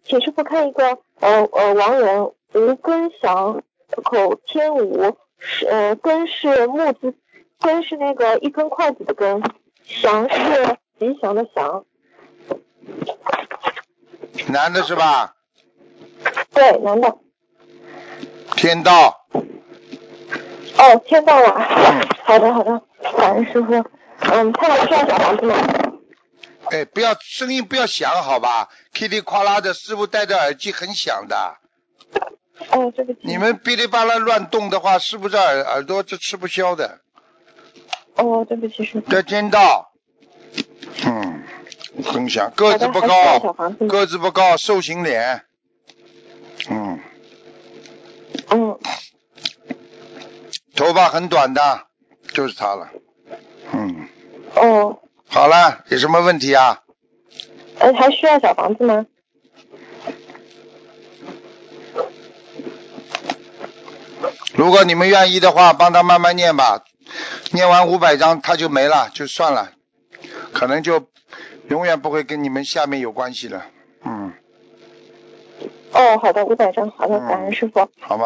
请师傅看一个亡人吴根祥，口天吴，根是木字，根是那个一根筷子的根，祥是吉祥的祥。 男的是吧？ 对，男的。 天道。 哦，天道了。好的好的，感恩师傅。看来需要小房子吗？ 哎，不要声音不要响好吧，噼里啪啦的，师傅戴着耳机很响的。 哦，对不起。 你们噼里啪啦乱动的话，师傅这耳朵这吃不消的。 哦，对不起师傅。 在天道。很响，个子不高，个子不高，瘦型脸。头发很短的，就是他了。 哦。 好了，有什么问题啊？ 还需要小房子吗？ 如果你们愿意的话，帮他慢慢念吧，念完500章他就没了，就算了，可能就永远不会跟你们下面有关系了。 哦，好的，500张，好的，感恩师傅。 好吗？